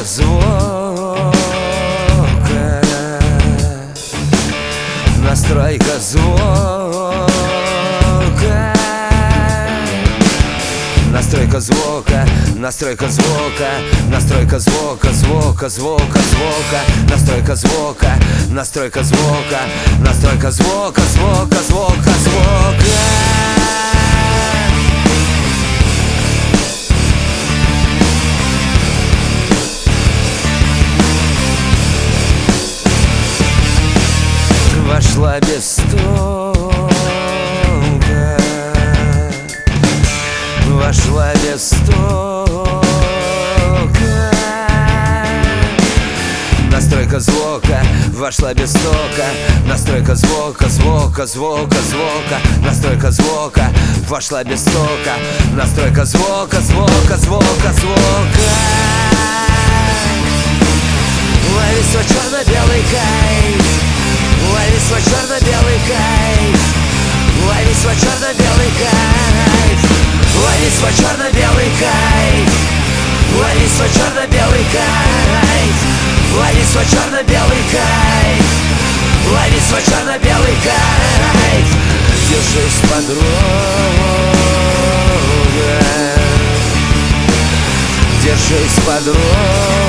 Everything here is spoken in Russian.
звука, настройка звука, настройка звука, настройка звука, настройка звука, звука, звука, звука, настройка звука, настройка звука, настройка звука, звука, звука, звука. Вошла без стука, вошла без стука, настройка звука, вошла без стука, настройка звука, звука, звука, звука, настройка звука, вошла без стука, настройка звука, звука, звука, звука. Лови свой черно-белый кайф, лови свой черно-белый кайф, лови свой черно-белый кайф, лови свой черно-белый кайф, лови свой черно-белый кайф, лови свой черно-белый кайф, лови свой черно-белый кайф. Держись, подруга, держись, подруга.